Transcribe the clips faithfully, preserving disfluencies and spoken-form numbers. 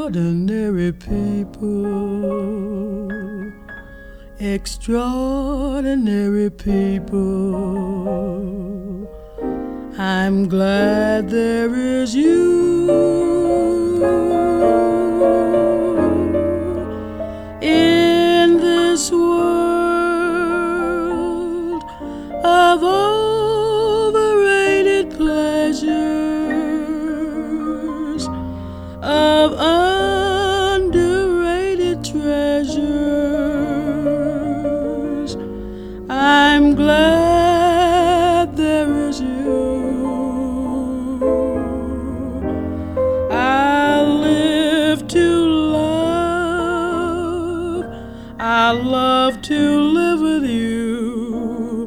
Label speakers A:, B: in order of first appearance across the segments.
A: ordinary people, extraordinary people. I'm glad there is you in this world of overrated pleasures, of underrated treasures. I'm glad there is you. I live to love, I love to live with you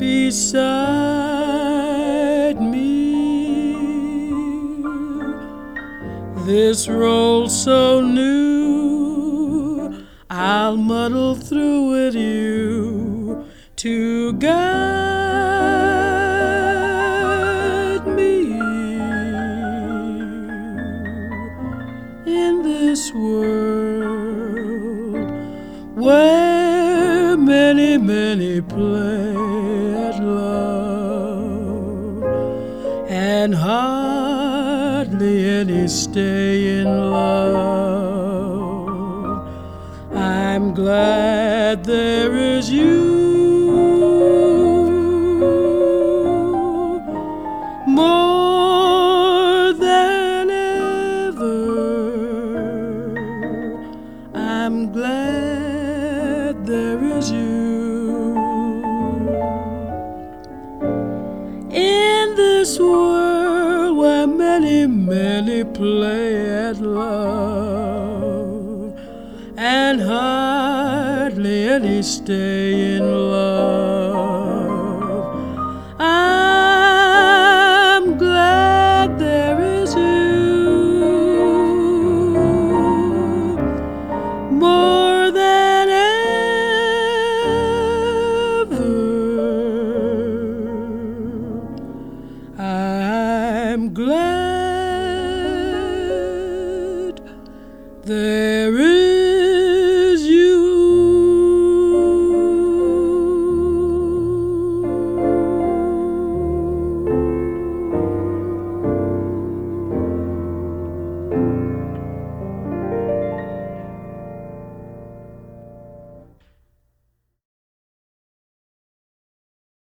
A: beside me. This role so new, I'll muddle through with you to guide me in this world where many, many play at love and hardly any stay in love. I'm glad there is you more than ever. I'm glad there is you in this world where many, many play at love and hardly any stay in love.